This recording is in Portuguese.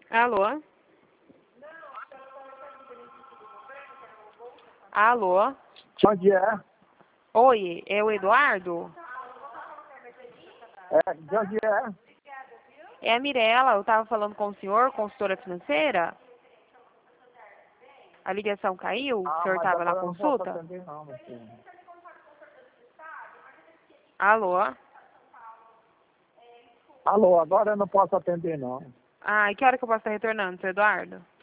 Alô? Alô? Onde é? Oi, é o Eduardo? De onde é? É a Mirella, eu estava falando com o senhor, consultora financeira. A ligação caiu? O senhor estava na Agora eu não posso consulta? atender não, meu filho. Alô? Alô, agora eu não posso atender não. Ah, e que hora que eu posso estar retornando, seu Eduardo?